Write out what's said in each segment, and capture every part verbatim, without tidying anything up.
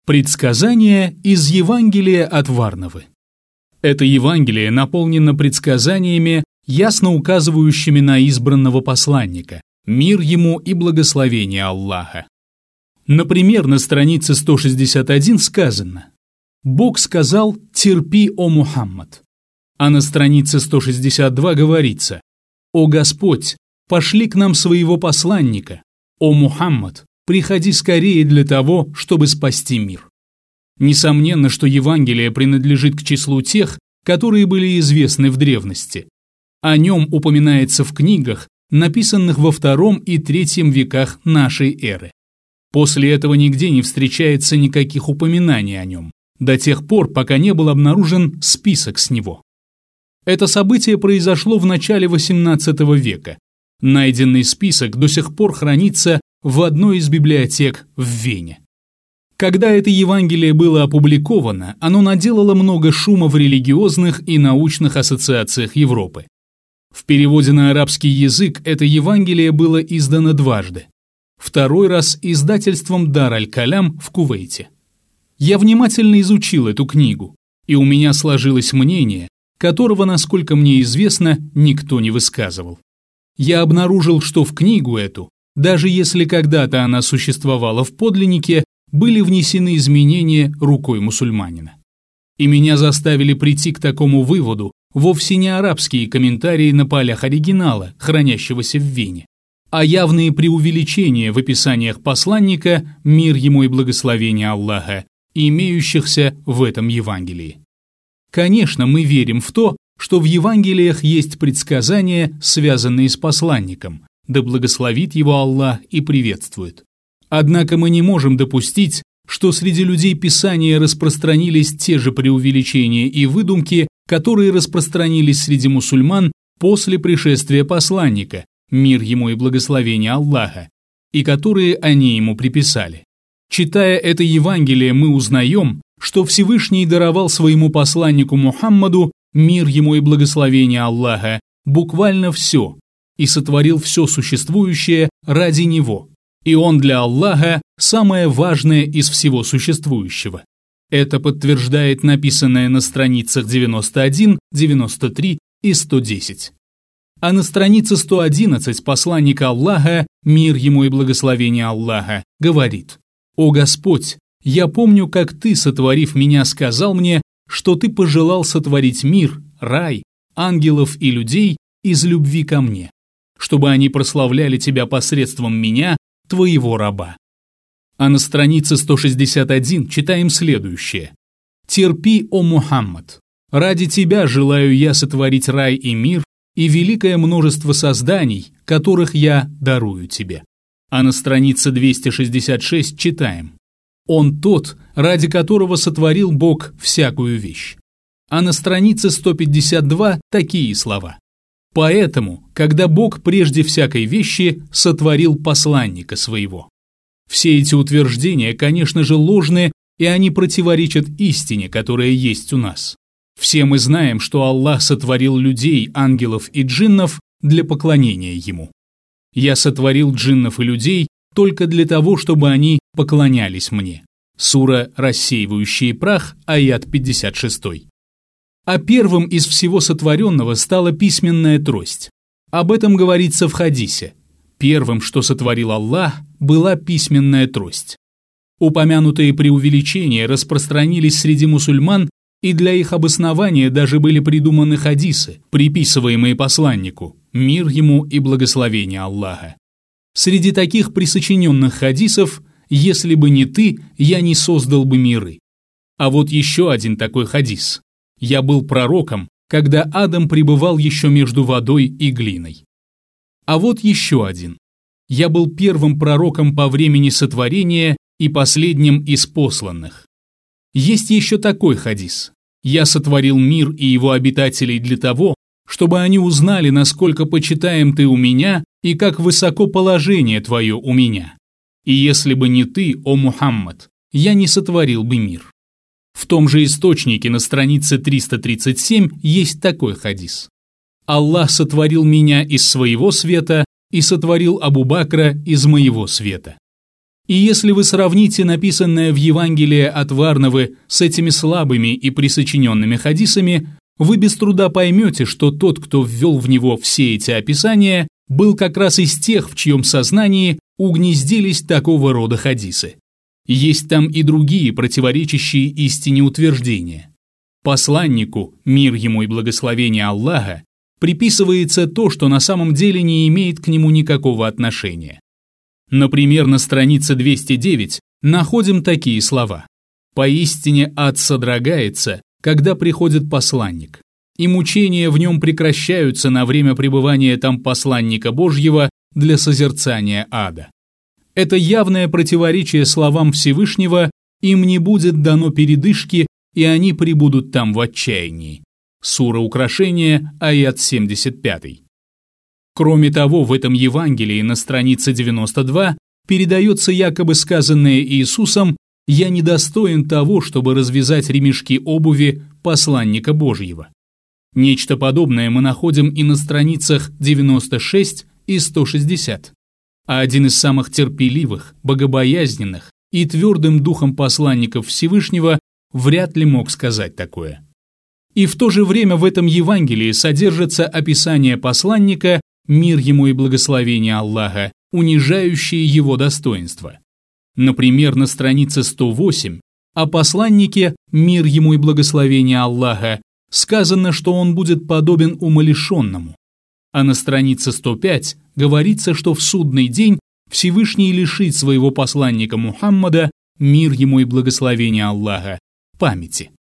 Предсказание из Евангелия от Варнавы. Это Евангелие наполнено предсказаниями, ясно указывающими на избранного посланника, мир ему и благословение Аллаха. Например, на странице сто шестьдесят один сказано: «Бог сказал: терпи, о Мухаммад». А на странице сто шестьдесят два говорится: «О Господь, пошли к нам своего посланника, о Мухаммад, приходи скорее для того, чтобы спасти мир». Несомненно, что Евангелие принадлежит к числу тех, которые были известны в древности. О нем упоминается в книгах, написанных во втором и третьем веках нашей эры. После этого нигде не встречается никаких упоминаний о нем, до тех пор, пока не был обнаружен список с него. Это событие произошло в начале восемнадцатого века. Найденный список до сих пор хранится в одной из библиотек в Вене. Когда это Евангелие было опубликовано, оно наделало много шума в религиозных и научных ассоциациях Европы. В переводе на арабский язык это Евангелие было издано дважды. Второй раз издательством Дар аль-Калям в Кувейте. Я внимательно изучил эту книгу, и у меня сложилось мнение, которого, насколько мне известно, никто не высказывал. Я обнаружил, что в книгу эту, даже если когда-то она существовала в подлиннике, были внесены изменения рукой мусульманина. И меня заставили прийти к такому выводу вовсе не арабские комментарии на полях оригинала, хранящегося в Вене, а явные преувеличения в описаниях посланника, мир ему и благословение Аллаха, имеющихся в этом Евангелии. Конечно, мы верим в то, что в Евангелиях есть предсказания, связанные с посланником, да благословит его Аллах и приветствует. Однако мы не можем допустить, что среди людей Писания распространились те же преувеличения и выдумки, которые распространились среди мусульман после пришествия посланника, мир ему и благословение Аллаха, и которые они ему приписали. Читая это Евангелие, мы узнаем, что Всевышний даровал своему посланнику Мухаммаду, мир ему и благословение Аллаха, буквально все, и сотворил все существующее ради него. И он для Аллаха самое важное из всего существующего. Это подтверждает написанное на страницах девяносто один, девяносто три и сто десять. А на странице сто одиннадцать посланник Аллаха, мир ему и благословение Аллаха, говорит: «О Господь, я помню, как ты, сотворив меня, сказал мне, что ты пожелал сотворить мир, рай, ангелов и людей из любви ко мне, чтобы они прославляли тебя посредством меня, твоего раба». А на странице сто шестьдесят один читаем следующее: «Терпи, о Мухаммад, ради тебя желаю я сотворить рай и мир и великое множество созданий, которых я дарую тебе». А на странице двести шестьдесят шесть читаем: «Он тот, ради которого сотворил Бог всякую вещь». А на странице сто пятьдесят два такие слова: «Поэтому, когда Бог прежде всякой вещи сотворил посланника своего». Все эти утверждения, конечно же, ложные, и они противоречат истине, которая есть у нас. Все мы знаем, что Аллах сотворил людей, ангелов и джиннов для поклонения Ему. «Я сотворил джиннов и людей только для того, чтобы они поклонялись мне». Сура «Рассеивающий прах», аят пятьдесят шесть. А первым из всего сотворенного стала письменная трость. Об этом говорится в хадисе. Первым, что сотворил Аллах, была письменная трость. Упомянутые преувеличения распространились среди мусульман, и для их обоснования даже были придуманы хадисы, приписываемые посланнику, мир ему и благословение Аллаха. Среди таких присочиненных хадисов: «Если бы не ты, я не создал бы миры». А вот еще один такой хадис: «Я был пророком, когда Адам пребывал еще между водой и глиной». А вот еще один: «Я был первым пророком по времени сотворения и последним из посланных». Есть еще такой хадис: «Я сотворил мир и его обитателей для того, чтобы они узнали, насколько почитаем ты у меня и как высоко положение твое у меня. И если бы не ты, о Мухаммад, я не сотворил бы мир». В том же источнике на странице триста тридцать семь есть такой хадис: «Аллах сотворил меня из своего света и сотворил Абу Бакра из моего света». И если вы сравните написанное в Евангелии от Варнавы с этими слабыми и присочиненными хадисами, вы без труда поймете, что тот, кто ввел в него все эти описания, был как раз из тех, в чьем сознании угнездились такого рода хадисы. Есть там и другие противоречащие истине утверждения. Посланнику, мир ему и благословение Аллаха, приписывается то, что на самом деле не имеет к нему никакого отношения. Например, на странице двести девять находим такие слова: «Поистине ад содрогается, когда приходит посланник, и мучения в нем прекращаются на время пребывания там посланника Божьего для созерцания ада». Это явное противоречие словам Всевышнего: «Им не будет дано передышки, и они пребудут там в отчаянии». Сура Украшения, аят семьдесят пять. Кроме того, в этом Евангелии на странице девяносто два передается якобы сказанное Иисусом: «Я недостоин того, чтобы развязать ремешки обуви посланника Божьего». Нечто подобное мы находим и на страницах девяносто шесть и сто шестьдесят. А один из самых терпеливых, богобоязненных и твердым духом посланников Всевышнего вряд ли мог сказать такое. И в то же время в этом Евангелии содержится описание посланника, мир ему и благословение Аллаха, унижающие его достоинство. Например, на странице сто восемь о посланнике, мир ему и благословение Аллаха, сказано, что он будет подобен умалишенному. А на странице сто пять говорится, что в судный день Всевышний лишит своего посланника Мухаммада, мир ему и благословение Аллаха, памяти.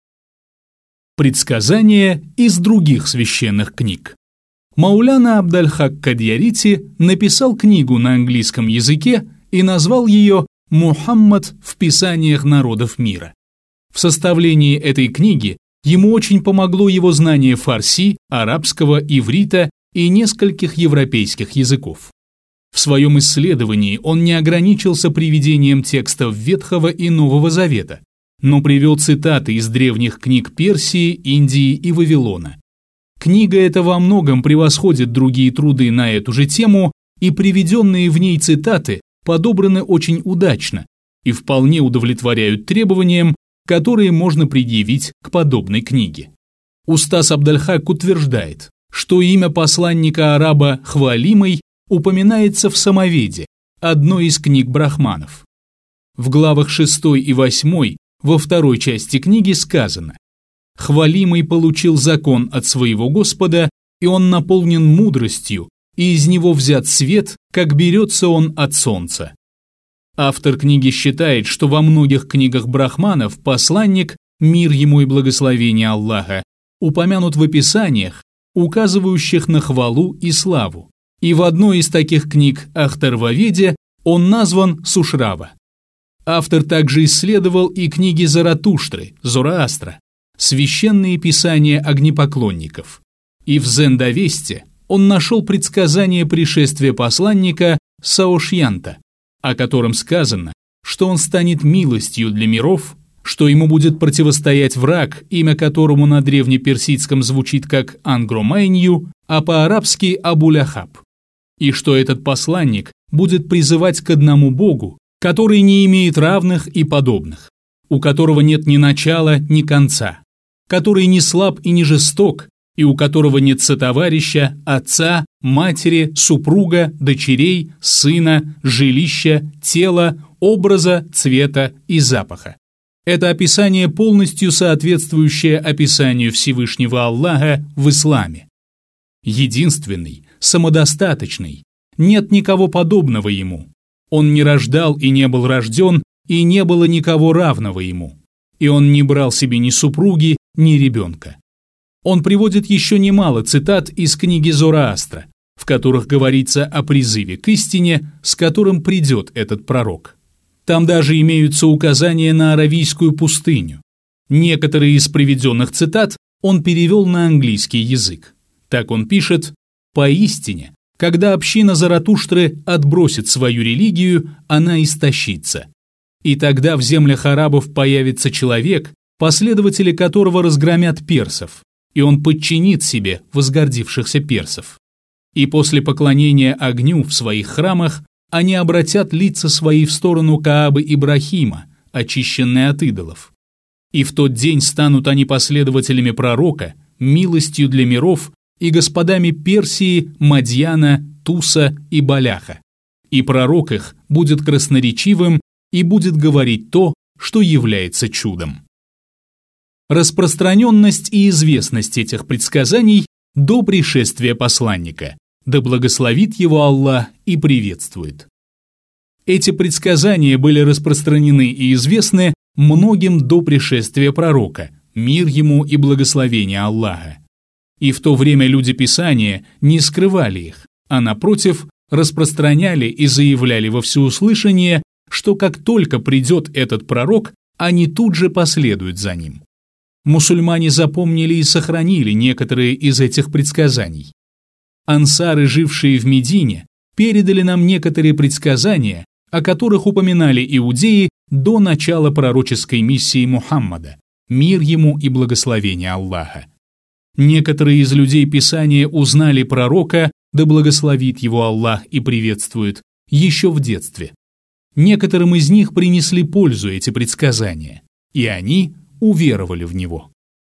Предсказания из других священных книг. Мауляна Абдаль-Хак Кадьярити написал книгу на английском языке и назвал ее «Мухаммад в писаниях народов мира». В составлении этой книги ему очень помогло его знание фарси, арабского, иврита и нескольких европейских языков. В своем исследовании он не ограничился приведением текстов Ветхого и Нового Завета, но привел цитаты из древних книг Персии, Индии и Вавилона. Книга эта во многом превосходит другие труды на эту же тему, и приведенные в ней цитаты подобраны очень удачно и вполне удовлетворяют требованиям, которые можно предъявить к подобной книге. Устаз Абдаль-Хак утверждает, что имя посланника-араба Хвалимый упоминается в Самоведе, одной из книг брахманов. В главах шестой и восьмой во второй части книги сказано: «Хвалимый получил закон от своего Господа, и он наполнен мудростью, и из него взят свет, как берется он от солнца». Автор книги считает, что во многих книгах брахманов посланник, мир ему и благословение Аллаха, упомянут в описаниях, указывающих на хвалу и славу, и в одной из таких книг Ахтарваведе он назван Сушрава. Автор также исследовал и книги Заратуштры, Зороастра, священные писания огнепоклонников. И в Зендавесте он нашел предсказание пришествия посланника Саошьянта, о котором сказано, что он станет милостью для миров, что ему будет противостоять враг, имя которому на древнеперсидском звучит как Ангромайнью, а по-арабски Абу-Ляхаб, и что этот посланник будет призывать к одному Богу, который не имеет равных и подобных, у которого нет ни начала, ни конца, который не слаб и не жесток, и у которого нет сотоварища, отца, матери, супруга, дочерей, сына, жилища, тела, образа, цвета и запаха. Это описание, полностью соответствующее описанию Всевышнего Аллаха в исламе. Единственный, самодостаточный, нет никого подобного ему. Он не рождал и не был рожден, и не было никого равного ему. И он не брал себе ни супруги, ни ребенка. Он приводит еще немало цитат из книги Зороастра, в которых говорится о призыве к истине, с которым придет этот пророк. Там даже имеются указания на Аравийскую пустыню. Некоторые из приведенных цитат он перевел на английский язык. Так он пишет: «Поистине, когда община Заратуштры отбросит свою религию, она истощится. И тогда в землях арабов появится человек, последователи которого разгромят персов, и он подчинит себе возгордившихся персов. И после поклонения огню в своих храмах они обратят лица свои в сторону Каабы Ибрахима, очищенной от идолов. И в тот день станут они последователями пророка, милостью для миров и господами Персии, Мадьяна, Туса и Баляха. И пророк их будет красноречивым и будет говорить то, что является чудом. Распространенность и известность этих предсказаний до пришествия посланника, да благословит его Аллах и приветствует. Эти предсказания были распространены и известны многим до пришествия пророка, мир ему и благословение Аллаха. И в то время люди Писания не скрывали их, а напротив, распространяли и заявляли во всеуслышание, что как только придет этот пророк, они тут же последуют за ним. Мусульмане запомнили и сохранили некоторые из этих предсказаний. Ансары, жившие в Медине, передали нам некоторые предсказания, о которых упоминали иудеи до начала пророческой миссии Мухаммада, мир ему и благословение Аллаха. Некоторые из людей Писания узнали пророка, да благословит его Аллах и приветствует, еще в детстве. Некоторым из них принесли пользу эти предсказания, и они уверовали в него.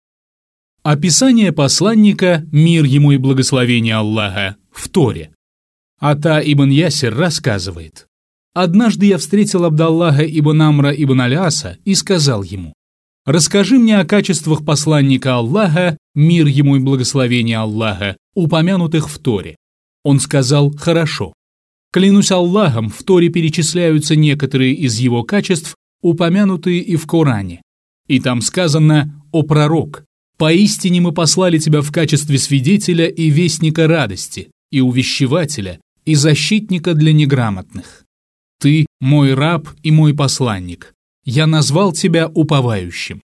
Описание посланника, мир ему и благословение Аллаха, в Торе. Ата ибн Ясир рассказывает: «Однажды я встретил Абдаллаха ибн Амра ибн Аляса и сказал ему: расскажи мне о качествах посланника Аллаха, мир ему и благословение Аллаха, упомянутых в Торе». Он сказал: хорошо. Клянусь Аллахом, в Торе перечисляются некоторые из его качеств, упомянутые и в Коране. И там сказано: «О пророк, поистине мы послали тебя в качестве свидетеля и вестника радости, и увещевателя, и защитника для неграмотных. Ты мой раб и мой посланник. Я назвал тебя уповающим».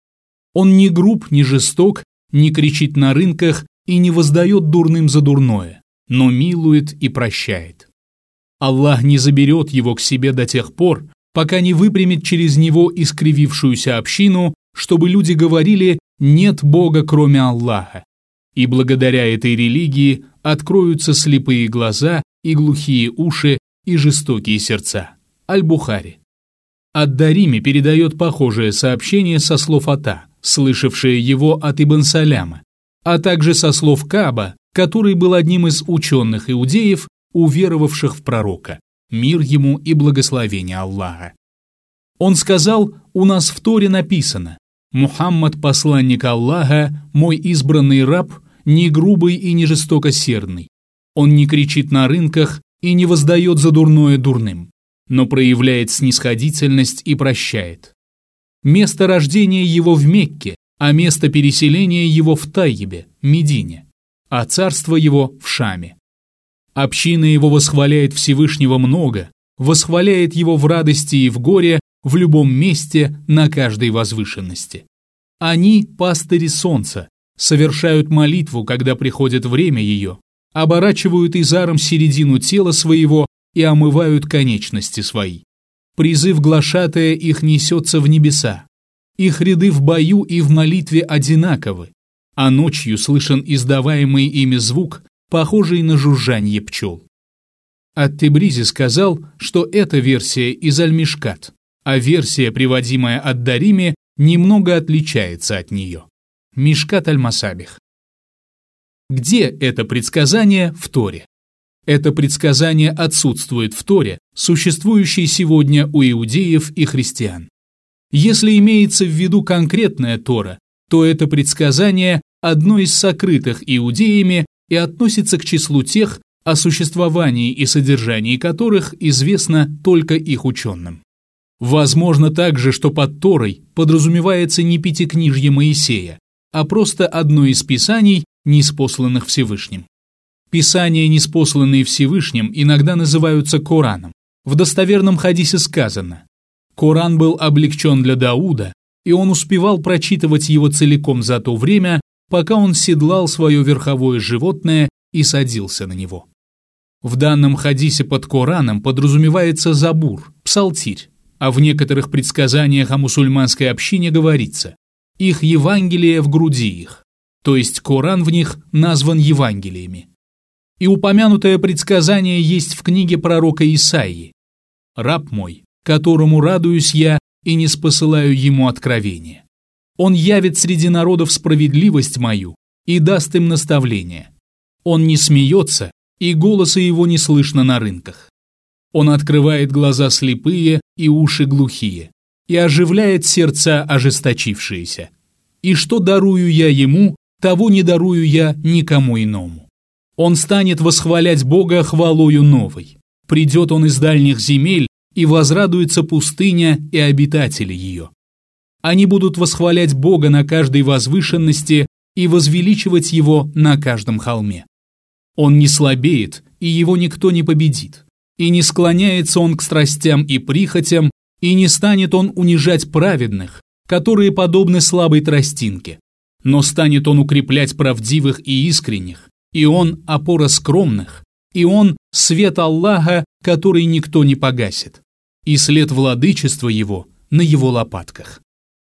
Он не груб, не жесток, не кричит на рынках и не воздает дурным за дурное, но милует и прощает. Аллах не заберет его к себе до тех пор, пока не выпрямит через него искривившуюся общину, чтобы люди говорили: «Нет Бога, кроме Аллаха». И благодаря этой религии откроются слепые глаза и глухие уши и жестокие сердца. Аль-Бухари. Ад-Дарими передает похожее сообщение со слов Ата, слышавшее его от Ибн Саляма, а также со слов Кааба, который был одним из ученых иудеев, уверовавших в пророка, мир ему и благословение Аллаха. Он сказал: у нас в Торе написано: «Мухаммад, посланник Аллаха, мой избранный раб, не грубый и не жестокосердный. Он не кричит на рынках и не воздает за дурное дурным, но проявляет снисходительность и прощает. Место рождения его в Мекке, а место переселения его в Тайебе, Медине, а царство его в Шаме. Община его восхваляет Всевышнего много, восхваляет его в радости и в горе, в любом месте, на каждой возвышенности. Они – пастыри солнца, совершают молитву, когда приходит время ее, оборачивают изаром середину тела своего и омывают конечности свои. Призыв глашатая их несется в небеса. Их ряды в бою и в молитве одинаковы, а ночью слышен издаваемый ими звук, похожий на жужжанье пчел. Ат-Тебризи сказал, что эта версия из Аль-Мишкат, а версия, приводимая от Дарими, немного отличается от нее. Мишкат Аль-Масабих. Где это предсказание в Торе? Это предсказание отсутствует в Торе, существующей сегодня у иудеев и христиан. Если имеется в виду конкретная Тора, то это предсказание одно из сокрытых иудеями и относится к числу тех, о существовании и содержании которых известно только их ученым. Возможно также, что под Торой подразумевается не пятикнижье Моисея, а просто одно из писаний, ниспосланных Всевышним. Писания, ниспосланные Всевышним, иногда называются Кораном. В достоверном хадисе сказано: «Коран был облегчен для Дауда, и он успевал прочитывать его целиком за то время, пока он седлал свое верховое животное и садился на него». В данном хадисе под Кораном подразумевается Забур, псалтирь, а в некоторых предсказаниях о мусульманской общине говорится: «Их Евангелие в груди их», то есть Коран в них назван Евангелиями. И упомянутое предсказание есть в книге пророка Исаии. «Раб мой, которому радуюсь я и не спосылаю ему откровения. Он явит среди народов справедливость мою и даст им наставление. Он не смеется, и голоса его не слышно на рынках. Он открывает глаза слепые и уши глухие, и оживляет сердца ожесточившиеся. И что дарую я ему, того не дарую я никому иному. Он станет восхвалять Бога хвалою новой. Придет он из дальних земель, и возрадуется пустыня и обитатели ее. Они будут восхвалять Бога на каждой возвышенности и возвеличивать Его на каждом холме. Он не слабеет, и его никто не победит. И не склоняется он к страстям и прихотям, и не станет он унижать праведных, которые подобны слабой тростинке. Но станет он укреплять правдивых и искренних, и он опора скромных, и он свет Аллаха, который никто не погасит, и след владычества его на его лопатках».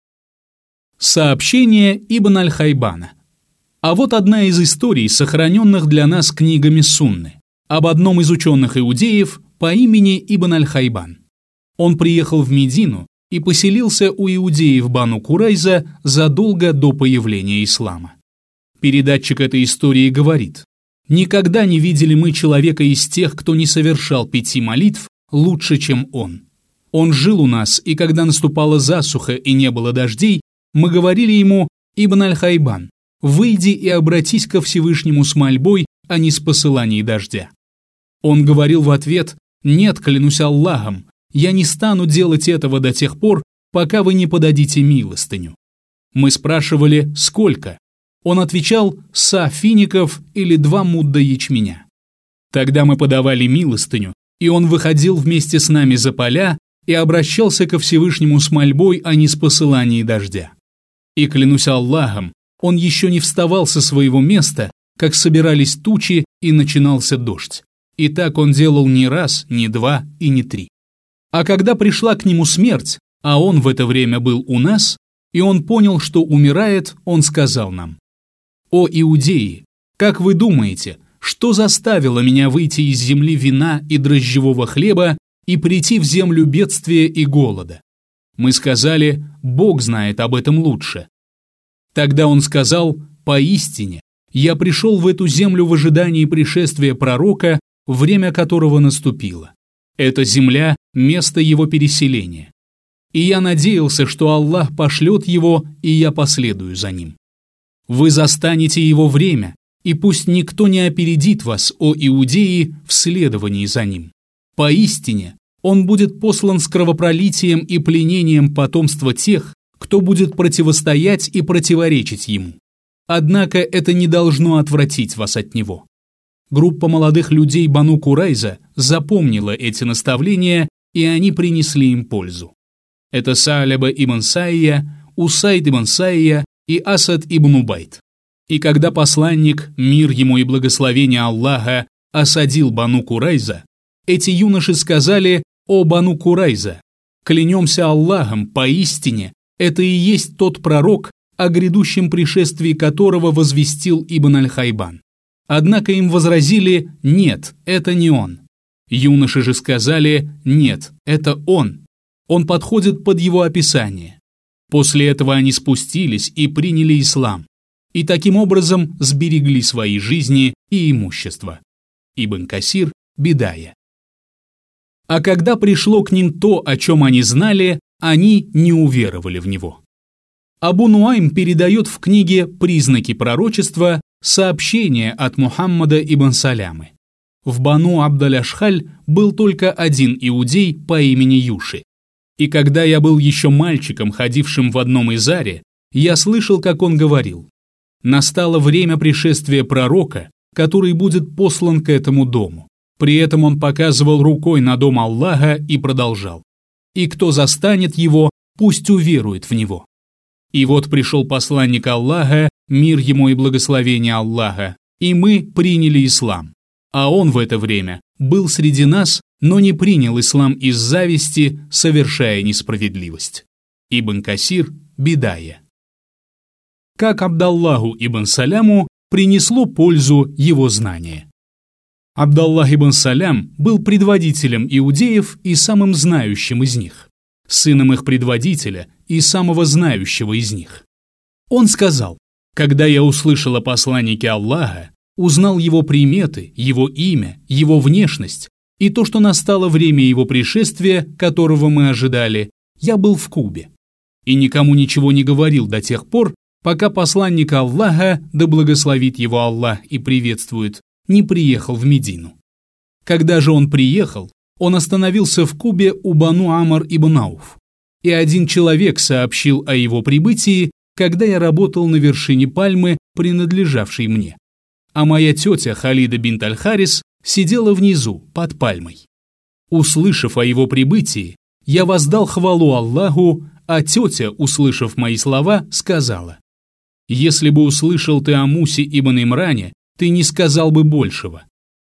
Сообщение Ибн аль-Хайбана. А вот одна из историй, сохраненных для нас книгами Сунны, об одном из ученых-иудеев по имени Ибн аль-Хайбан. Он приехал в Медину и поселился у иудеев Бану Курайза задолго до появления ислама. Передатчик этой истории говорит: «Никогда не видели мы человека из тех, кто не совершал пяти молитв, лучше, чем он. Он жил у нас, и когда наступала засуха и не было дождей, мы говорили ему: Ибн аль-Хайбан, выйди и обратись ко Всевышнему с мольбой о неспосылании дождя». Он говорил в ответ: «Нет, клянусь Аллахом, я не стану делать этого до тех пор, пока вы не подадите милостыню». Мы спрашивали: «Сколько?» Он отвечал: «Са фиников или два мудда ячменя». Тогда мы подавали милостыню, и он выходил вместе с нами за поля и обращался ко Всевышнему с мольбой о неспосылании дождя. И клянусь Аллахом, он еще не вставал со своего места, как собирались тучи и начинался дождь. И так он делал не раз, не два и не три. А когда пришла к нему смерть, а он в это время был у нас, и он понял, что умирает, он сказал нам: «О иудеи, как вы думаете, что заставило меня выйти из земли вина и дрожжевого хлеба и прийти в землю бедствия и голода?» Мы сказали: «Бог знает об этом лучше». Тогда он сказал: «Поистине, я пришел в эту землю в ожидании пришествия пророка, время которого наступило. Эта земля – место его переселения. И я надеялся, что Аллах пошлет его, и я последую за ним. Вы застанете его время, и пусть никто не опередит вас, о иудеи, в следовании за ним. Поистине, он будет послан с кровопролитием и пленением потомства тех, кто будет противостоять и противоречить ему. Однако это не должно отвратить вас от него». Группа молодых людей Бану Курайза запомнила эти наставления, и они принесли им пользу. Это Са'ляба ибн Сайя, Усайд ибн Сайя и Асад ибн Убайд. И когда посланник, мир ему и благословение Аллаха, осадил Бану Курайза, эти юноши сказали: «О Бану Курайза, клянемся Аллахом, поистине, это и есть тот пророк, о грядущем пришествии которого возвестил Ибн аль-Хайбан». Однако им возразили: «Нет, это не он». Юноши же сказали: «Нет, это он. Он подходит под его описание». После этого они спустились и приняли ислам, и таким образом сберегли свои жизни и имущество. Ибн Касир, Бидая. А когда пришло к ним то, о чем они знали, они не уверовали в него. Абу Нуайм передает в книге «Признаки пророчества» сообщение от Мухаммада ибн Салямы. В Бану Абд-аль-Ашхаль был только один иудей по имени Юши. И когда я был еще мальчиком, ходившим в одном изаре, я слышал, как он говорил: «Настало время пришествия пророка, который будет послан к этому дому». При этом он показывал рукой на дом Аллаха и продолжал: «И кто застанет его, пусть уверует в него». И вот пришел посланник Аллаха, мир ему и благословение Аллаха, и мы приняли ислам. А он в это время был среди нас, но не принял ислам из зависти, совершая несправедливость. Ибн Касир, Бидая. Как Абдаллаху ибн Саляму принесло пользу его знание. Абдаллах ибн Салям был предводителем иудеев и самым знающим из них, сыном их предводителя и самого знающего из них. Он сказал: «Когда я услышал о посланнике Аллаха, узнал его приметы, его имя, его внешность и то, что настало время его пришествия, которого мы ожидали, я был в Кубе и никому ничего не говорил до тех пор, пока посланник Аллаха, да благословит его Аллах и приветствует, не приехал в Медину. Когда же он приехал, он остановился в Кубе у Бану Амр ибн Ауф, и один человек сообщил о его прибытии, когда я работал на вершине пальмы, принадлежавшей мне. А моя тетя Халида бинт Аль-Харис сидела внизу, под пальмой. Услышав о его прибытии, я воздал хвалу Аллаху, а тетя, услышав мои слова, сказала: «Если бы услышал ты о Мусе ибн Имране, ты не сказал бы большего».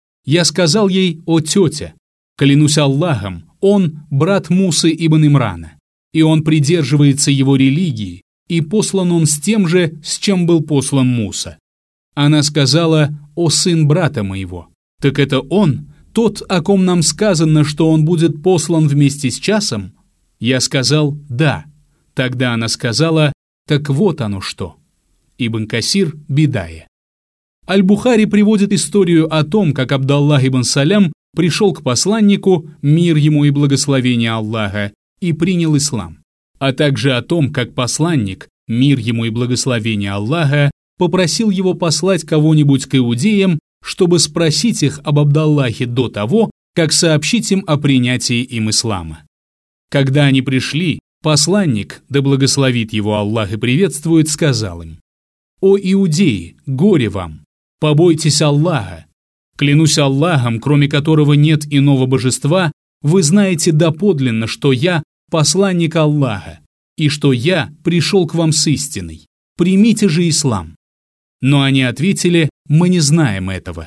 Я сказал ей: «О тетя, клянусь Аллахом, он брат Мусы ибн Имрана, и он придерживается его религии, и послан он с тем же, с чем был послан Муса». Она сказала: «О сын брата моего, так это он, тот, о ком нам сказано, что он будет послан вместе с часом?» Я сказал: «Да». Тогда она сказала: «Так вот оно что». Ибн Касир, Бидая. Аль-Бухари приводит историю о том, как Абдаллах ибн Салям пришел к посланнику, мир ему и благословение Аллаха, и принял ислам, а также о том, как посланник, мир ему и благословение Аллаха, попросил его послать кого-нибудь к иудеям, чтобы спросить их об Абдаллахе до того, как сообщить им о принятии им ислама. Когда они пришли, посланник, да благословит его Аллах и приветствует, сказал им: «О иудеи, горе вам! Побойтесь Аллаха! Клянусь Аллахом, кроме которого нет иного божества, вы знаете доподлинно, что я посланник Аллаха, и что я пришел к вам с истиной. Примите же ислам». Но они ответили: «Мы не знаем этого».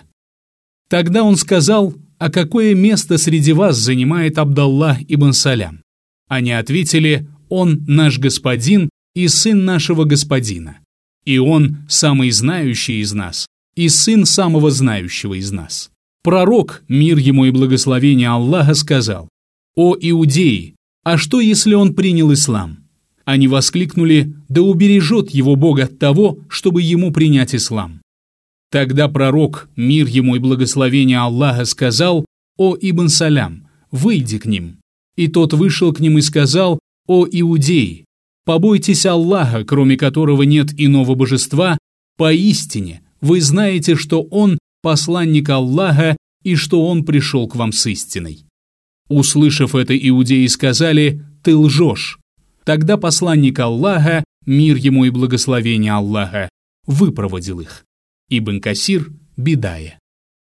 Тогда он сказал: «А какое место среди вас занимает Абдаллах ибн Салям?» Они ответили: «Он наш господин и сын нашего господина, и он самый знающий из нас, и сын самого знающего из нас». Пророк, мир ему и благословение Аллаха, сказал: «О иудеи, а что, если он принял ислам?» Они воскликнули: «Да убережет его Бог от того, чтобы ему принять ислам». Тогда пророк, мир ему и благословение Аллаха, сказал: «О Ибн Салям, выйди к ним». И тот вышел к ним и сказал: «О иудеи, побойтесь Аллаха, кроме которого нет иного божества, поистине вы знаете, что он посланник Аллаха и что он пришел к вам с истиной». Услышав это, иудеи сказали: «Ты лжешь». Тогда посланник Аллаха, мир ему и благословение Аллаха, выпроводил их. Ибн Касир, Бидая.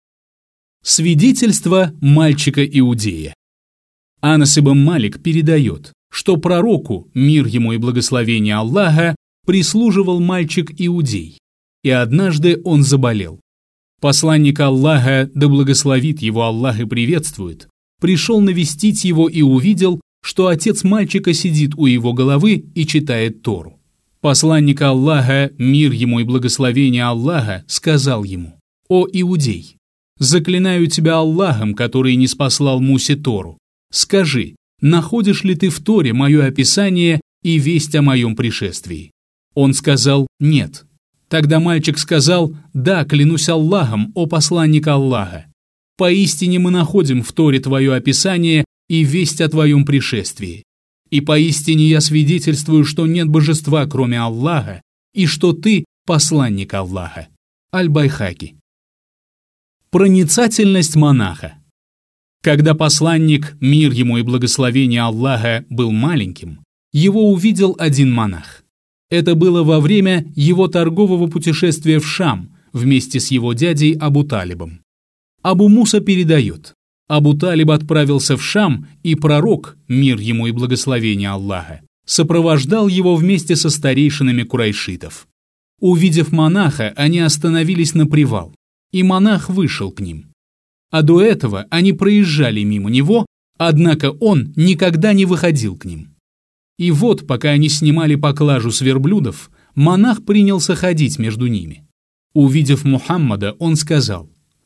Свидетельство мальчика-иудея. Анас ибн Малик передает, что пророку, мир ему и благословение Аллаха, прислуживал мальчик-иудей, и однажды он заболел. Посланник Аллаха, да благословит его Аллах и приветствует, пришел навестить его и увидел, что отец мальчика сидит у его головы и читает Тору. Посланник Аллаха, мир ему и благословение Аллаха, сказал ему: «О иудей, заклинаю тебя Аллахом, который не спаслал Мусе Тору, скажи, находишь ли ты в Торе мое описание и весть о моем пришествии?» Он сказал: «Нет». Тогда мальчик сказал: «Да, клянусь Аллахом, о посланник Аллаха. Поистине мы находим в Торе твое описание и весть о твоем пришествии. И поистине я свидетельствую, что нет божества, кроме Аллаха, и что ты посланник Аллаха». Аль-Байхаки. Проницательность монаха. Когда посланник, мир ему и благословение Аллаха, был маленьким, его увидел один монах. Это было во время его торгового путешествия в Шам вместе с его дядей Абу Талибом. Абу Муса передает: Абу Талиб отправился в Шам, и пророк, мир ему и благословение Аллаха, сопровождал его вместе со старейшинами курайшитов. Увидев монаха, они остановились на привал, и монах вышел к ним. А до этого они проезжали мимо него, однако он никогда не выходил к ним. И вот, пока они снимали поклажу с верблюдов, монах принялся ходить между ними. Увидев Мухаммада, он сказал: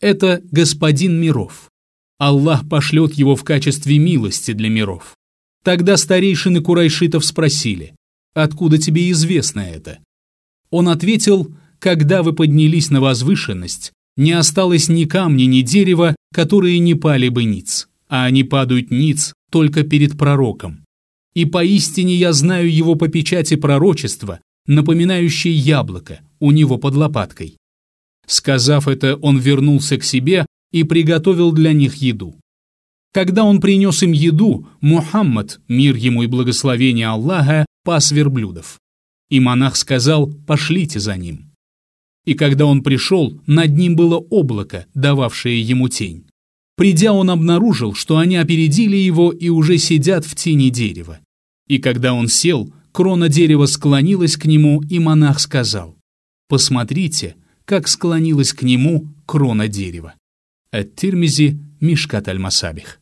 Это господин миров. Аллах пошлет его в качестве милости для миров. Тогда старейшины курайшитов спросили: «Откуда тебе известно это?» Он ответил: «Когда вы поднялись на возвышенность, не осталось ни камня, ни дерева, которые не пали бы ниц, а они падают ниц только перед пророком. И поистине я знаю его по печати пророчества, напоминающей яблоко у него под лопаткой». Сказав это, он вернулся к себе и приготовил для них еду. Когда он принес им еду, Мухаммад, мир ему и благословение Аллаха, пас верблюдов. И монах сказал: «Пошлите за ним». И когда он пришел, над ним было облако, дававшее ему тень. Придя, он обнаружил, что они опередили его и уже сидят в тени дерева. И когда он сел, крона дерева склонилась к нему, и монах сказал: «Посмотрите, как склонилась к нему крона дерева». Ат-Тирмизи, Мишкат аль-Масабих.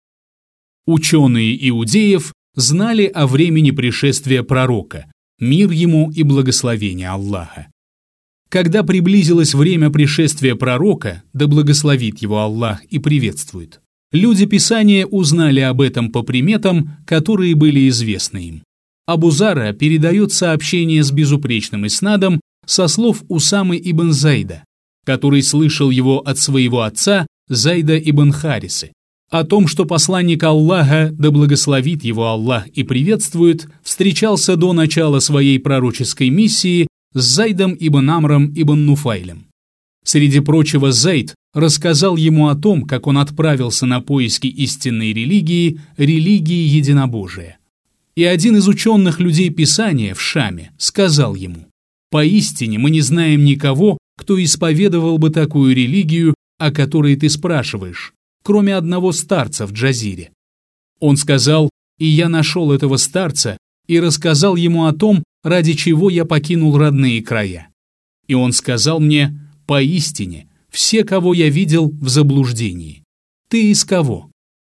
Ученые иудеев знали о времени пришествия пророка, мир ему и благословение Аллаха. Когда приблизилось время пришествия пророка, да благословит его Аллах и приветствует, люди Писания узнали об этом по приметам, которые были известны им. Абу Зара передает сообщение с безупречным иснадом со слов Усамы ибн Зайда, который слышал его от своего отца Зайда ибн Харисы, о том, что посланник Аллаха, да благословит его Аллах и приветствует, встречался до начала своей пророческой миссии с Зайдом ибн Амром ибн Нуфайлем. Среди прочего, Зайд рассказал ему о том, как он отправился на поиски истинной религии, религии единобожия. И один из ученых людей Писания в Шаме сказал ему: «Поистине мы не знаем никого, кто исповедовал бы такую религию, о которой ты спрашиваешь, кроме одного старца в Джазире». Он сказал: «И я нашел этого старца и рассказал ему о том, ради чего я покинул родные края. И он сказал мне: поистине, все, кого я видел, в заблуждении. Ты из кого?»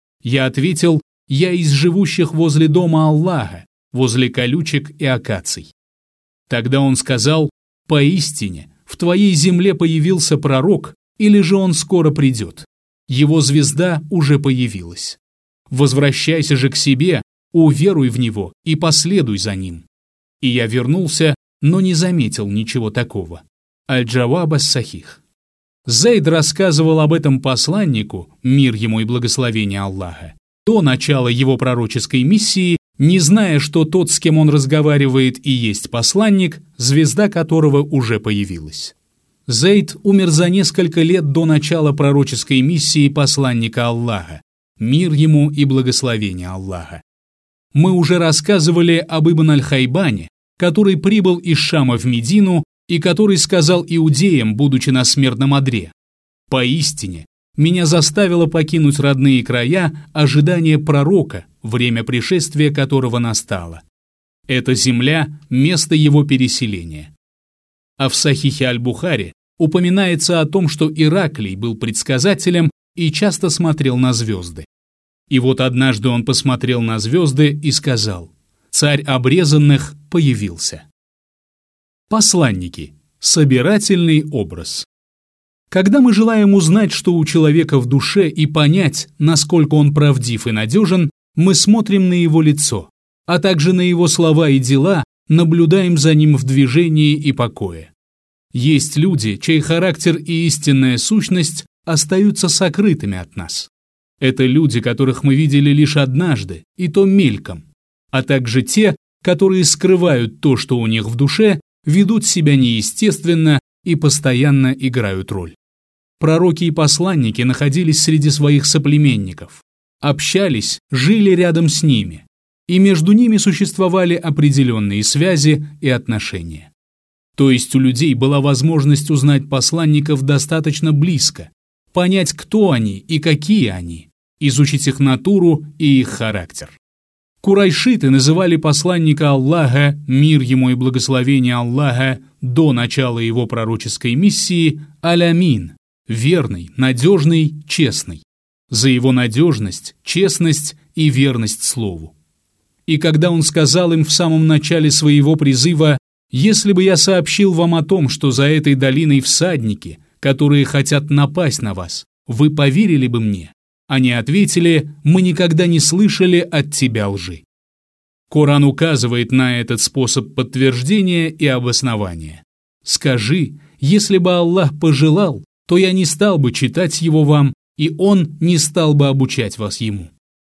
Я ответил: «Я из живущих возле дома Аллаха, возле колючек и акаций». Тогда он сказал: «Поистине, в твоей земле появился пророк, или же он скоро придет. Его звезда уже появилась. Возвращайся же к себе, уверуй в него и последуй за ним». И я вернулся, но не заметил ничего такого. Аль-Джаваб ас-Сахих. Зайд рассказывал об этом посланнику, мир ему и благословение Аллаха, до начала его пророческой миссии, не зная, что тот, с кем он разговаривает, и есть посланник, звезда которого уже появилась. Зайд умер за несколько лет до начала пророческой миссии посланника Аллаха, мир ему и благословение Аллаха. Мы уже рассказывали об Ибн аль-Хайбане, который прибыл из Шама в Медину и который сказал иудеям, будучи на смертном одре: «Поистине, меня заставило покинуть родные края ожидание пророка, время пришествия которого настало. Эта земля – место его переселения». А в Сахихе Аль-Бухари упоминается о том, что Ираклий был предсказателем и часто смотрел на звезды. И вот однажды он посмотрел на звезды и сказал: «Царь обрезанных появился». Посланники. Собирательный образ. Когда мы желаем узнать, что у человека в душе, и понять, насколько он правдив и надежен, мы смотрим на его лицо, а также на его слова и дела, наблюдаем за ним в движении и покое. Есть люди, чей характер и истинная сущность остаются сокрытыми от нас. Это люди, которых мы видели лишь однажды, и то мельком, а также те, которые скрывают то, что у них в душе, ведут себя неестественно и постоянно играют роль. Пророки и посланники находились среди своих соплеменников, общались, жили рядом с ними, и между ними существовали определенные связи и отношения. То есть у людей была возможность узнать посланников достаточно близко, понять, кто они и какие они, изучить их натуру и их характер. Курайшиты называли посланника Аллаха, мир ему и благословение Аллаха, до начала его пророческой миссии Аль-Амин, верный, надежный, честный, за его надежность, честность и верность слову. И когда он сказал им в самом начале своего призыва: «Если бы я сообщил вам о том, что за этой долиной всадники, которые хотят напасть на вас, вы поверили бы мне?» Они ответили: «Мы никогда не слышали от тебя лжи». Коран указывает на этот способ подтверждения и обоснования. «Скажи, если бы Аллах пожелал, то я не стал бы читать его вам, и Он не стал бы обучать вас ему.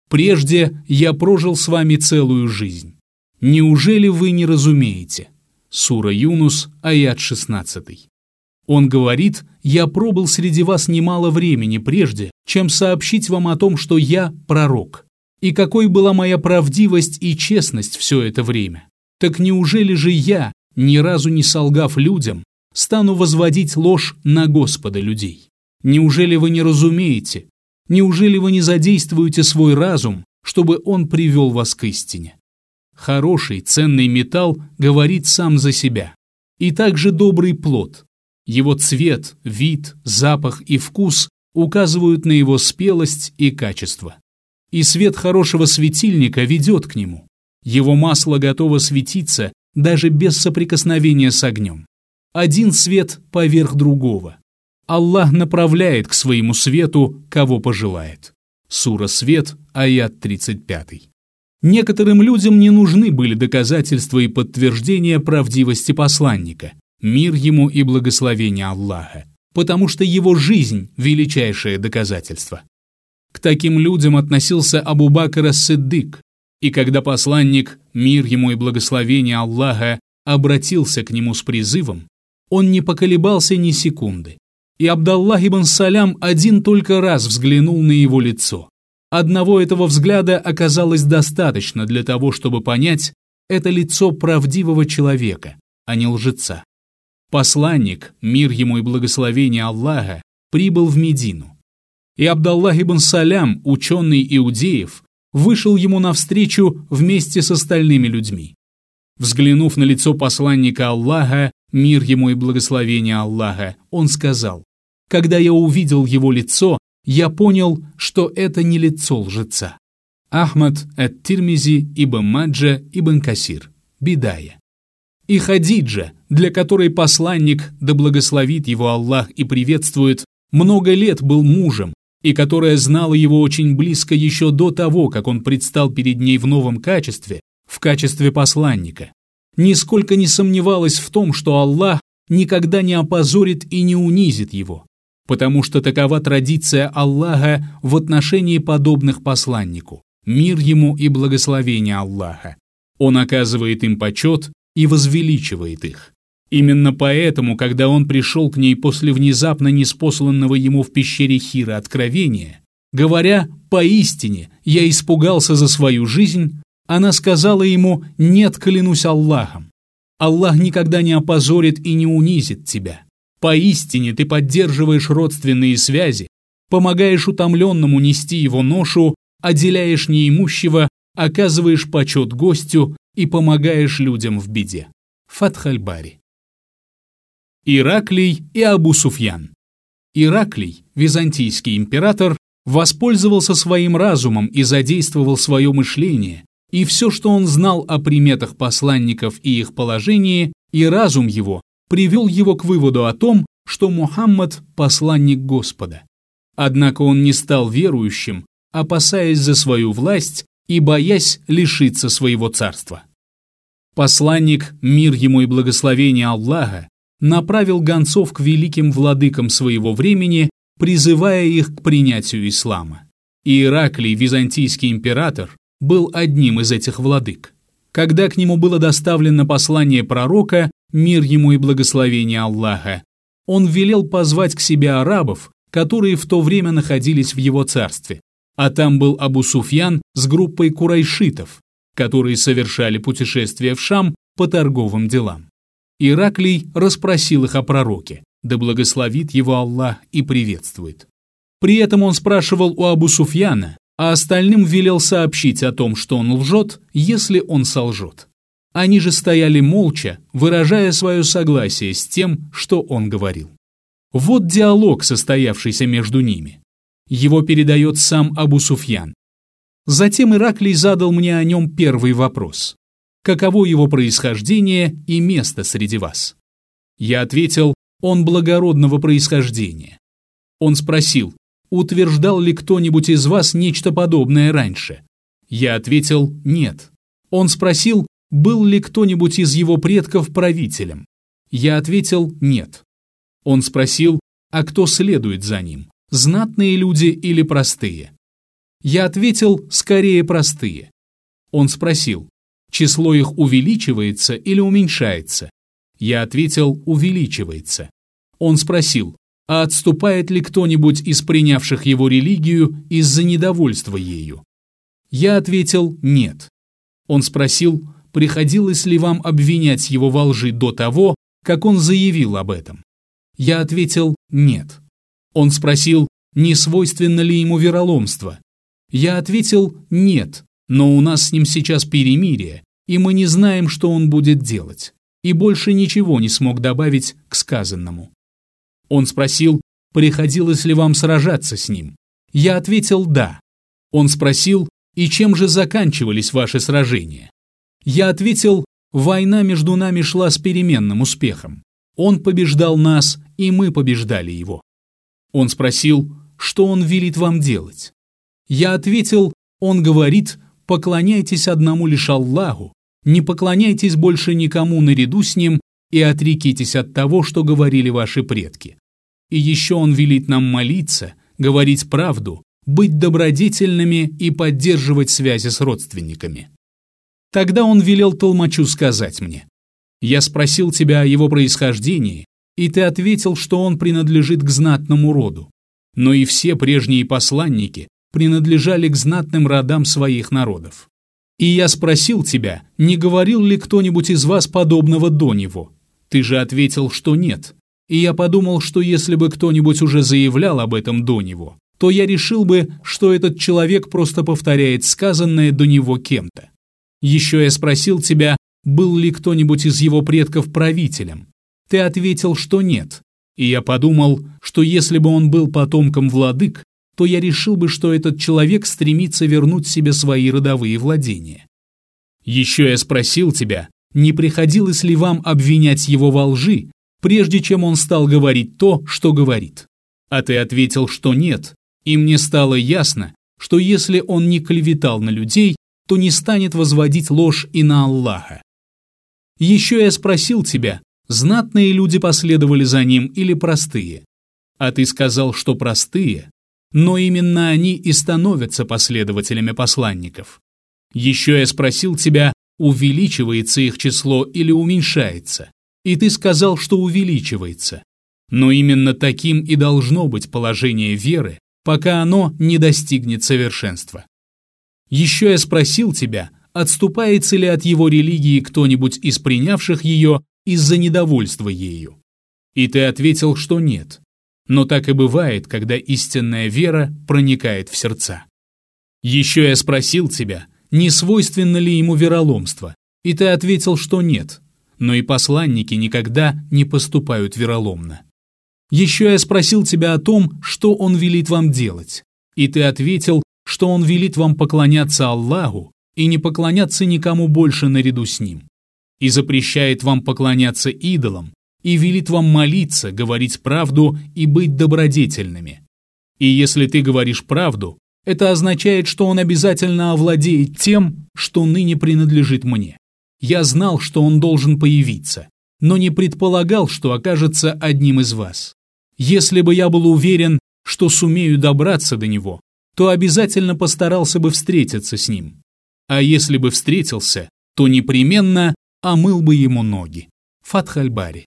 Прежде я прожил с вами целую жизнь. Неужели вы не разумеете?» Сура Юнус, аят шестнадцатый. Он говорит: «Я пробыл среди вас немало времени прежде, чем сообщить вам о том, что я пророк. И какой была моя правдивость и честность все это время? Так неужели же я, ни разу не солгав людям, стану возводить ложь на Господа людей? Неужели вы не разумеете? Неужели вы не задействуете свой разум, чтобы он привел вас к истине?» Хороший, ценный металл говорит сам за себя. И также добрый плод. Его цвет, вид, запах и вкус указывают на его спелость и качество. И свет хорошего светильника ведет к нему. Его масло готово светиться даже без соприкосновения с огнем. Один свет поверх другого. Аллах направляет к своему свету, кого пожелает. Сура Свет, аят тридцать пятый. Некоторым людям не нужны были доказательства и подтверждения правдивости посланника, мир ему и благословение Аллаха, потому что его жизнь – величайшее доказательство. К таким людям относился Абу Бакр ас-Сиддик, и когда посланник, мир ему и благословение Аллаха, обратился к нему с призывом, он не поколебался ни секунды, и Абдаллах ибн Салям один только раз взглянул на его лицо. Одного этого взгляда оказалось достаточно для того, чтобы понять, это лицо правдивого человека, а не лжеца. Посланник, мир ему и благословение Аллаха, прибыл в Медину. И Абдаллах ибн Салям, ученый иудеев, вышел ему навстречу вместе с остальными людьми. Взглянув на лицо посланника Аллаха, мир ему и благословение Аллаха, он сказал: «Когда я увидел его лицо, я понял, что это не лицо лжеца». Ахмад ат-Тирмизи, Ибн Маджа, Ибн Касир. Бидая. И Хадиджа, для которой посланник, да благословит его Аллах и приветствует, много лет был мужем, и которая знала его очень близко еще до того, как он предстал перед ней в новом качестве, в качестве посланника, нисколько не сомневалась в том, что Аллах никогда не опозорит и не унизит его, потому что такова традиция Аллаха в отношении подобных посланнику, мир ему и благословение Аллаха. Он оказывает им почет и возвеличивает их. Именно поэтому, когда он пришел к ней после внезапно ниспосланного ему в пещере Хира откровения, говоря: «Поистине, я испугался за свою жизнь», она сказала ему: «Нет, клянусь Аллахом, Аллах никогда не опозорит и не унизит тебя. Поистине ты поддерживаешь родственные связи, помогаешь утомленному нести его ношу, отделяешь неимущего, оказываешь почет гостю и помогаешь людям в беде». Фатх аль-Бари. Ираклий и Абу Суфьян. Ираклий, византийский император, воспользовался своим разумом и задействовал свое мышление, и все, что он знал о приметах посланников и их положении, и разум его, привел его к выводу о том, что Мухаммад – посланник Господа. Однако он не стал верующим, опасаясь за свою власть и боясь лишиться своего царства. Посланник, мир ему и благословение Аллаха, направил гонцов к великим владыкам своего времени, призывая их к принятию ислама. И Ираклий, византийский император, был одним из этих владык. Когда к нему было доставлено послание пророка, мир ему и благословение Аллаха, он велел позвать к себе арабов, которые в то время находились в его царстве, а там был Абу Суфьян с группой курайшитов, которые совершали путешествие в Шам по торговым делам. Ираклий расспросил их о пророке, да благословит его Аллах и приветствует. При этом он спрашивал у Абу Суфьяна, а остальным велел сообщить о том, что он лжет, если он солжет. Они же стояли молча, выражая свое согласие с тем, что он говорил. Вот диалог, состоявшийся между ними. Его передает сам Абу Суфьян. Затем Ираклий задал мне о нем первый вопрос: каково его происхождение и место среди вас? Я ответил: он благородного происхождения. Он спросил: утверждал ли кто-нибудь из вас нечто подобное раньше? Я ответил: нет. Он спросил, был ли кто-нибудь из его предков правителем? Я ответил: нет. Он спросил, а кто следует за ним, знатные люди или простые? Я ответил: скорее простые. Он спросил, число их увеличивается или уменьшается? Я ответил: увеличивается. Он спросил, а отступает ли кто-нибудь из принявших его религию из-за недовольства ею? Я ответил: нет. Он спросил, приходилось ли вам обвинять его во лжи до того, как он заявил об этом? Я ответил: нет. Он спросил, не свойственно ли ему вероломство? Я ответил: нет, но у нас с ним сейчас перемирие, и мы не знаем, что он будет делать, и больше ничего не смог добавить к сказанному. Он спросил, приходилось ли вам сражаться с ним? Я ответил: да. Он спросил, и чем же заканчивались ваши сражения? Я ответил, война между нами шла с переменным успехом. Он побеждал нас, и мы побеждали его. Он спросил, что он велит вам делать? Я ответил, он говорит, поклоняйтесь одному лишь Аллаху, не поклоняйтесь больше никому наряду с ним и отрекитесь от того, что говорили ваши предки. И еще он велит нам молиться, говорить правду, быть добродетельными и поддерживать связи с родственниками. Тогда он велел толмачу сказать мне: я спросил тебя о его происхождении, и ты ответил, что он принадлежит к знатному роду. Но и все прежние посланники принадлежали к знатным родам своих народов. И я спросил тебя, не говорил ли кто-нибудь из вас подобного до него? Ты же ответил, что нет. И я подумал, что если бы кто-нибудь уже заявлял об этом до него, то я решил бы, что этот человек просто повторяет сказанное до него кем-то. Еще я спросил тебя, был ли кто-нибудь из его предков правителем. Ты ответил, что нет. И я подумал, что если бы он был потомком владык, то я решил бы, что этот человек стремится вернуть себе свои родовые владения. Еще я спросил тебя, не приходилось ли вам обвинять его во лжи, прежде чем он стал говорить то, что говорит? А ты ответил, что нет, и мне стало ясно, что если он не клеветал на людей, то не станет возводить ложь и на Аллаха. Еще я спросил тебя, знатные люди последовали за ним или простые? А ты сказал, что простые, но именно они и становятся последователями посланников. Еще я спросил тебя, увеличивается их число или уменьшается, и ты сказал, что увеличивается. Но именно таким и должно быть положение веры, пока оно не достигнет совершенства. Еще я спросил тебя, отступается ли от его религии кто-нибудь из принявших ее из-за недовольства ею. И ты ответил, что нет. Но так и бывает, когда истинная вера проникает в сердца. Еще я спросил тебя, не свойственно ли ему вероломство, и ты ответил, что нет, но и посланники никогда не поступают вероломно. Еще я спросил тебя о том, что он велит вам делать, и ты ответил, что он велит вам поклоняться Аллаху и не поклоняться никому больше наряду с ним, и запрещает вам поклоняться идолам, и велит вам молиться, говорить правду и быть добродетельными. И если ты говоришь правду, это означает, что он обязательно овладеет тем, что ныне принадлежит мне. Я знал, что он должен появиться, но не предполагал, что окажется одним из вас. Если бы я был уверен, что сумею добраться до него, то обязательно постарался бы встретиться с ним. А если бы встретился, то непременно омыл бы ему ноги. Фатх аль-Бари.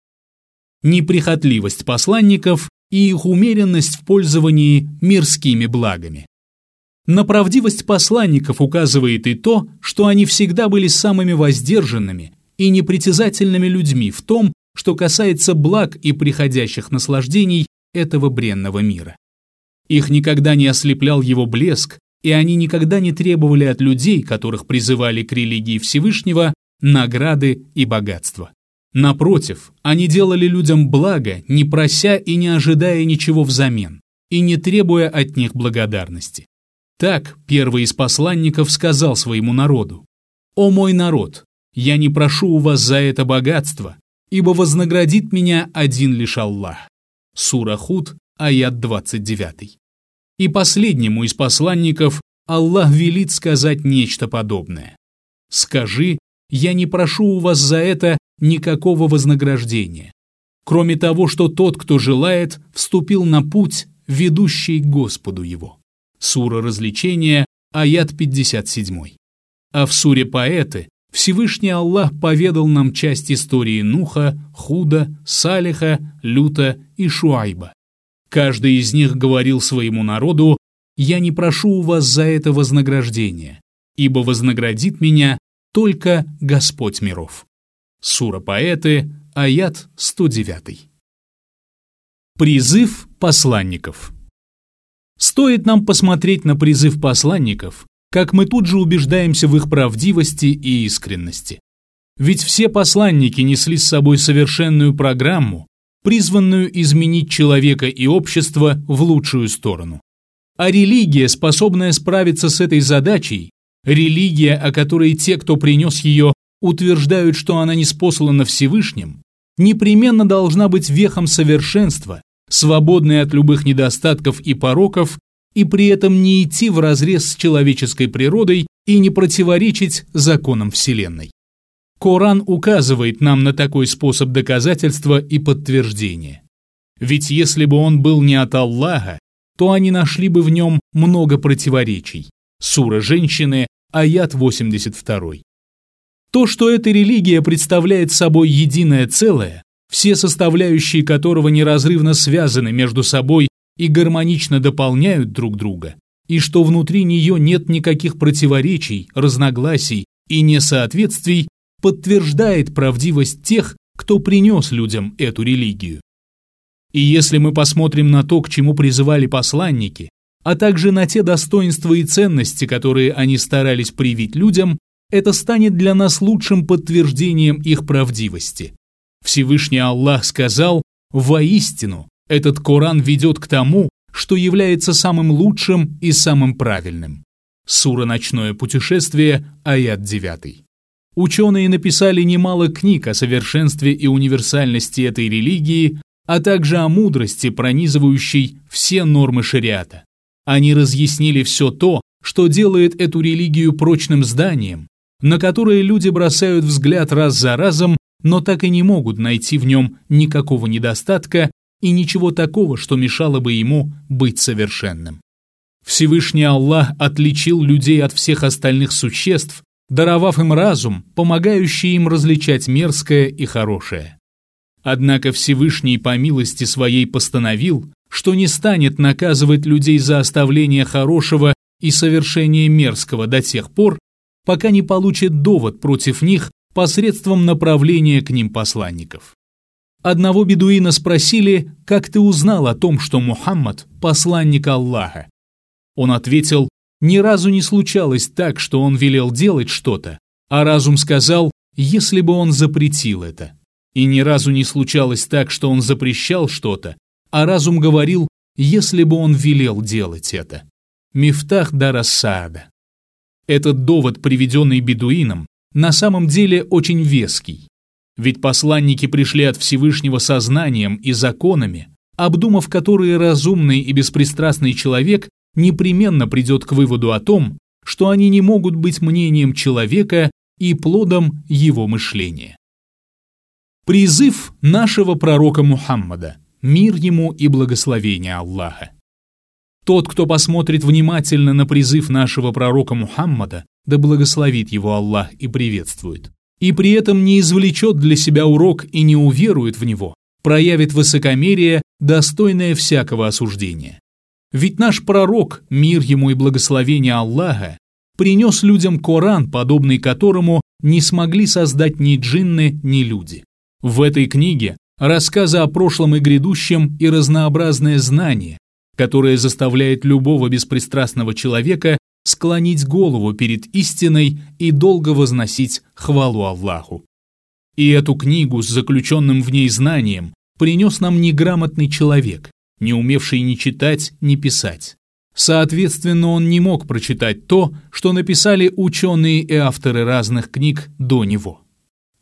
Неприхотливость посланников и их умеренность в пользовании мирскими благами. На правдивость посланников указывает и то, что они всегда были самыми воздержанными и непритязательными людьми в том, что касается благ и приходящих наслаждений этого бренного мира. Их никогда не ослеплял его блеск, и они никогда не требовали от людей, которых призывали к религии Всевышнего, награды и богатства. Напротив, они делали людям благо, не прося и не ожидая ничего взамен, и не требуя от них благодарности. Так первый из посланников сказал своему народу: «О мой народ, я не прошу у вас за это богатство, ибо вознаградит меня один лишь Аллах». Сура Худ, аят двадцать девять. И последнему из посланников Аллах велит сказать нечто подобное. «Скажи, я не прошу у вас за это никакого вознаграждения, кроме того, что тот, кто желает, вступил на путь, ведущий к Господу его». Сура Развлечения, аят пятьдесят семь. А в суре Поэты Всевышний Аллах поведал нам часть истории Нуха, Худа, Салиха, Люта и Шуайба. Каждый из них говорил своему народу: «Я не прошу у вас за это вознаграждения, ибо вознаградит меня только Господь миров». Сура Поэты, аят сто девять. Призыв посланников. Стоит нам посмотреть на призыв посланников, как мы тут же убеждаемся в их правдивости и искренности. Ведь все посланники несли с собой совершенную программу, призванную изменить человека и общество в лучшую сторону. А религия, способная справиться с этой задачей, религия, о которой те, кто принес ее, утверждают, что она ниспослана Всевышним, непременно должна быть вехом совершенства, свободной от любых недостатков и пороков, и при этом не идти вразрез с человеческой природой и не противоречить законам Вселенной. Коран указывает нам на такой способ доказательства и подтверждения. Ведь если бы он был не от Аллаха, то они нашли бы в нем много противоречий. Сура Женщины, аят восемьдесят два. То, что эта религия представляет собой единое целое, все составляющие которого неразрывно связаны между собой и гармонично дополняют друг друга, и что внутри нее нет никаких противоречий, разногласий и несоответствий, подтверждает правдивость тех, кто принес людям эту религию. И если мы посмотрим на то, к чему призывали посланники, а также на те достоинства и ценности, которые они старались привить людям, это станет для нас лучшим подтверждением их правдивости. Всевышний Аллах сказал: «Воистину, этот Коран ведет к тому, что является самым лучшим и самым правильным». Сура «Ночное путешествие», аят девять. Ученые написали немало книг о совершенстве и универсальности этой религии, а также о мудрости, пронизывающей все нормы шариата. Они разъяснили все то, что делает эту религию прочным зданием, на которое люди бросают взгляд раз за разом, но так и не могут найти в нем никакого недостатка и ничего такого, что мешало бы ему быть совершенным. Всевышний Аллах отличил людей от всех остальных существ, даровав им разум, помогающий им различать мерзкое и хорошее. Однако Всевышний по милости своей постановил, что не станет наказывать людей за оставление хорошего и совершение мерзкого до тех пор, пока не получит довод против них посредством направления к ним посланников. Одного бедуина спросили: «Как ты узнал о том, что Мухаммад – посланник Аллаха?» Он ответил: «Ни разу не случалось так, что он велел делать что-то, а разум сказал, если бы он запретил это. И ни разу не случалось так, что он запрещал что-то, а разум говорил, если бы он велел делать это». Мифтах дар ас-Саада. Этот довод, приведенный бедуином, на самом деле очень веский. Ведь посланники пришли от Всевышнего сознанием и законами, обдумав которые разумный и беспристрастный человек непременно придет к выводу о том, что они не могут быть мнением человека и плодом его мышления. Призыв нашего пророка Мухаммада, мир ему и благословение Аллаха. Тот, кто посмотрит внимательно на призыв нашего пророка Мухаммада, да благословит его Аллах и приветствует, и при этом не извлечет для себя урок и не уверует в него, проявит высокомерие, достойное всякого осуждения. Ведь наш пророк, мир ему и благословение Аллаха, принес людям Коран, подобный которому не смогли создать ни джинны, ни люди. В этой книге рассказы о прошлом и грядущем и разнообразное знание, которое заставляет любого беспристрастного человека склонить голову перед истиной и долго возносить хвалу Аллаху. И эту книгу с заключенным в ней знанием принес нам неграмотный человек, не умевший ни читать, ни писать. Соответственно, он не мог прочитать то, что написали ученые и авторы разных книг до него.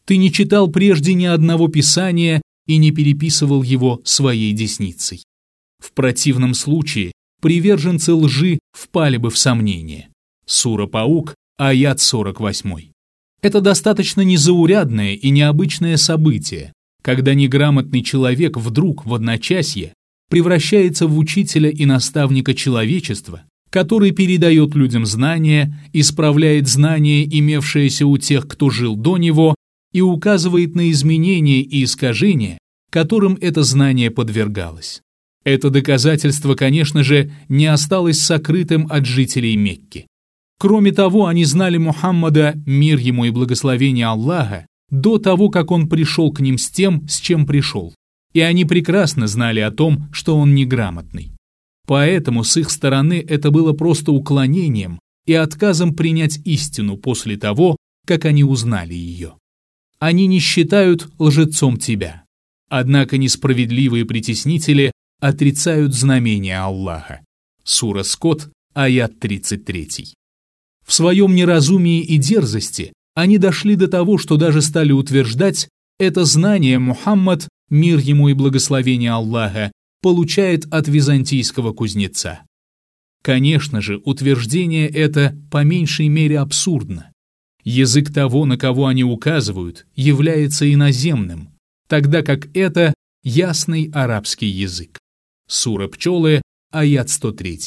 Ты не читал прежде ни одного писания и не переписывал его своей десницей. В противном случае приверженцы лжи впали бы в сомнение. Сура Паук, аят сорок восемь. Это достаточно незаурядное и необычное событие, когда неграмотный человек вдруг в одночасье превращается в учителя и наставника человечества, который передает людям знания, исправляет знания, имевшиеся у тех, кто жил до него, и указывает на изменения и искажения, которым это знание подвергалось. Это доказательство, конечно же, не осталось сокрытым от жителей Мекки. Кроме того, они знали Мухаммада, мир ему и благословение Аллаха, до того, как он пришел к ним с тем, с чем пришел, и они прекрасно знали о том, что он неграмотный. Поэтому с их стороны это было просто уклонением и отказом принять истину после того, как они узнали ее. Они не считают лжецом тебя. Однако несправедливые притеснители отрицают знамения Аллаха. Сура Скот, аят тридцать три. В своем неразумии и дерзости они дошли до того, что даже стали утверждать, это знание Мухаммад, мир ему и благословение Аллаха, получает от византийского кузнеца. Конечно же, утверждение это по меньшей мере абсурдно. Язык того, на кого они указывают, является иноземным, тогда как это ясный арабский язык. Сура Пчелы, аят сто три.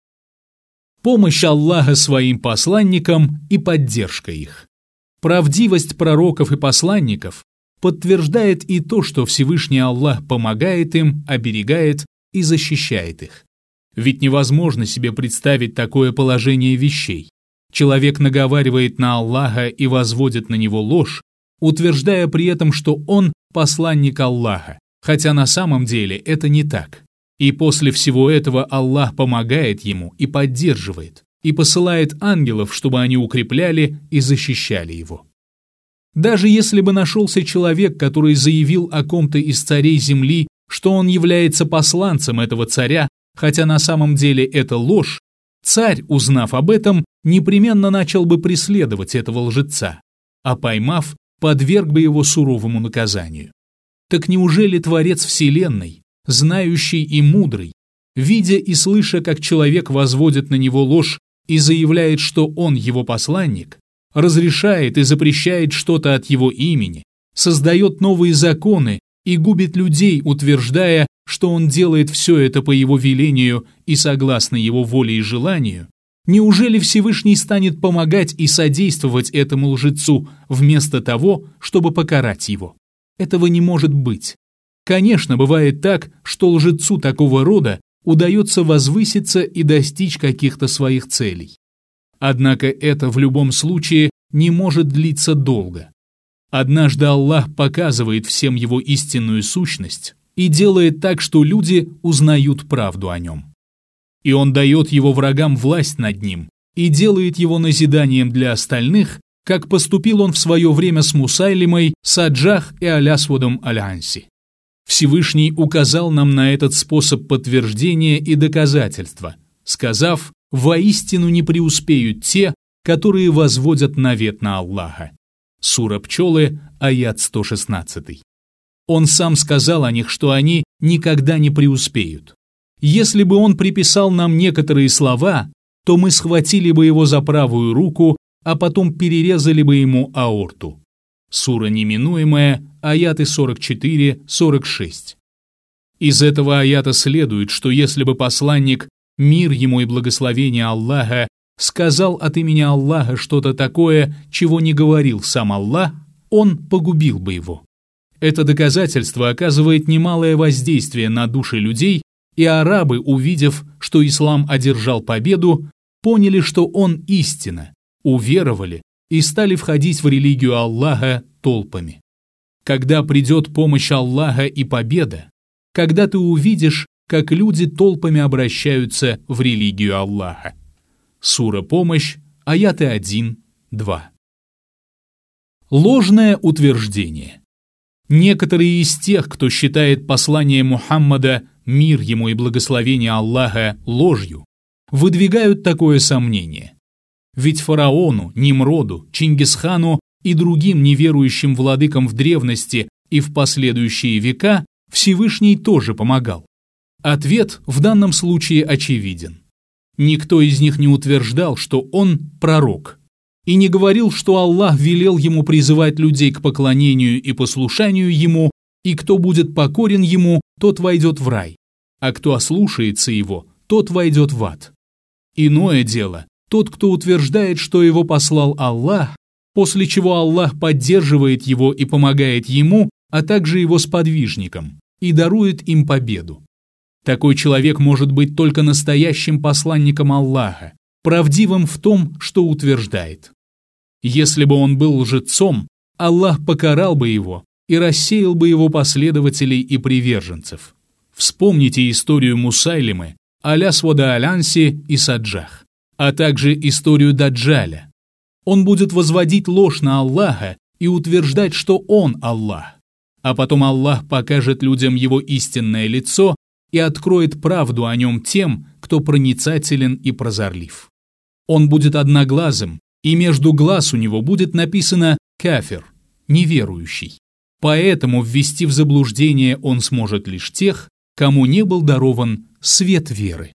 Помощь Аллаха своим посланникам и поддержка их. Правдивость пророков и посланников подтверждает и то, что Всевышний Аллах помогает им, оберегает и защищает их. Ведь невозможно себе представить такое положение вещей. Человек наговаривает на Аллаха и возводит на него ложь, утверждая при этом, что он посланник Аллаха, хотя на самом деле это не так. И после всего этого Аллах помогает ему и поддерживает, и посылает ангелов, чтобы они укрепляли и защищали его. Даже если бы нашелся человек, который заявил о ком-то из царей земли, что он является посланцем этого царя, хотя на самом деле это ложь, царь, узнав об этом, непременно начал бы преследовать этого лжеца, а поймав, подверг бы его суровому наказанию. Так неужели Творец Вселенной, знающий и мудрый, видя и слыша, как человек возводит на него ложь и заявляет, что он его посланник, разрешает и запрещает что-то от его имени, создает новые законы и губит людей, утверждая, что он делает все это по его велению и согласно его воле и желанию, неужели Всевышний станет помогать и содействовать этому лжецу вместо того, чтобы покарать его? Этого не может быть. Конечно, бывает так, что лжецу такого рода удается возвыситься и достичь каких-то своих целей. Однако это в любом случае не может длиться долго. Однажды Аллах показывает всем его истинную сущность и делает так, что люди узнают правду о нем. И он дает его врагам власть над ним и делает его назиданием для остальных, как поступил он в свое время с Мусайлимой, Саджах и Алясвадом Аль-Анси. Всевышний указал нам на этот способ подтверждения и доказательства, сказав: «Воистину не преуспеют те, которые возводят навет на Аллаха». Сура Пчелы, аят сто шестнадцать. Он сам сказал о них, что они никогда не преуспеют. Если бы он приписал нам некоторые слова, то мы схватили бы его за правую руку, а потом перерезали бы ему аорту. Сура Неминуемая, аяты сорок четыре сорок шесть. Из этого аята следует, что если бы посланник, мир ему и благословение Аллаха, сказал от имени Аллаха что-то такое, чего не говорил сам Аллах, он погубил бы его. Это доказательство оказывает немалое воздействие на души людей, и арабы, увидев, что ислам одержал победу, поняли, что он истина, уверовали и стали входить в религию Аллаха толпами. Когда придет помощь Аллаха и победа, когда ты увидишь, как люди толпами обращаются в религию Аллаха. Сура «Помощь», аяты один два. Ложное утверждение. Некоторые из тех, кто считает послание Мухаммада, мир ему и благословение Аллаха, ложью, выдвигают такое сомнение. Ведь фараону, Нимроду, Чингисхану и другим неверующим владыкам в древности и в последующие века Всевышний тоже помогал? Ответ в данном случае очевиден. Никто из них не утверждал, что он пророк, и не говорил, что Аллах велел ему призывать людей к поклонению и послушанию ему, и кто будет покорен ему, тот войдет в рай, а кто ослушается его, тот войдет в ад. Иное дело, тот, кто утверждает, что его послал Аллах, после чего Аллах поддерживает его и помогает ему, а также его сподвижникам, и дарует им победу. Такой человек может быть только настоящим посланником Аллаха, правдивым в том, что утверждает. Если бы он был лжецом, Аллах покарал бы его и рассеял бы его последователей и приверженцев. Вспомните историю Мусайлимы, Алясвада Алянси и Саджах, а также историю Даджаля. Он будет возводить ложь на Аллаха и утверждать, что он Аллах, а потом Аллах покажет людям его истинное лицо и откроет правду о нем тем, кто проницателен и прозорлив. Он будет одноглазым, и между глаз у него будет написано «кафир», неверующий. Поэтому ввести в заблуждение он сможет лишь тех, кому не был дарован свет веры.